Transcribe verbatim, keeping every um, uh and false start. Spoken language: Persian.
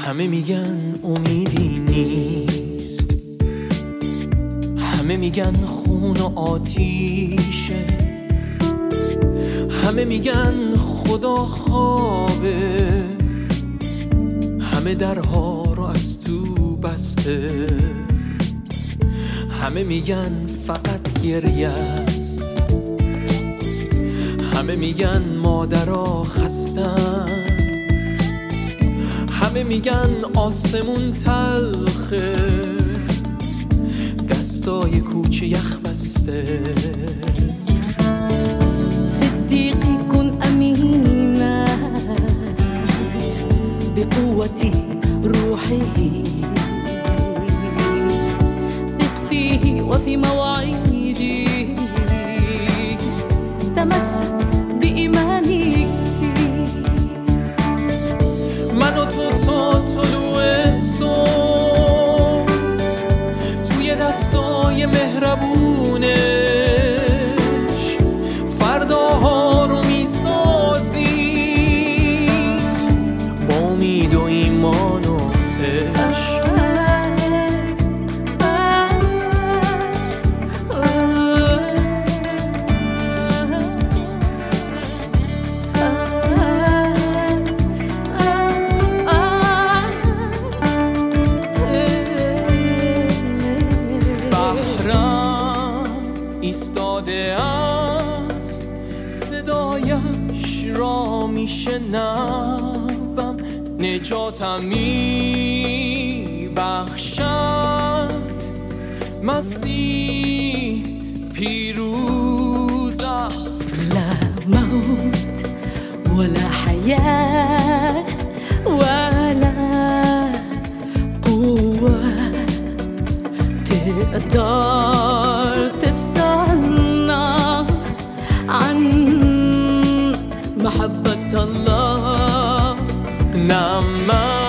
همه میگن امیدی نیست، همه میگن خون و آتیشه، همه میگن خدا خوابه، همه درها رو از تو بسته، همه میگن فقط گریه است، همه میگن مادرها خستن، همه میگن آسمون تلخه، دستای کوچه یخ بسته. صديقي كن أمينا بقوة روحي، ثق فيه وفي موعدي، تمسك بإيمانك فيه. من و تو تا طلوع صبح توی دستای مهربونش فرداها رو میسازیم با امید و ایمان و عشق. ایستاده است صدایش را میشنوم، نجاتم میبخشد، مسیح پیروز است. لا موت ولا حياة ولا قوة تقدر تفصلنا عن محبة الله. نعم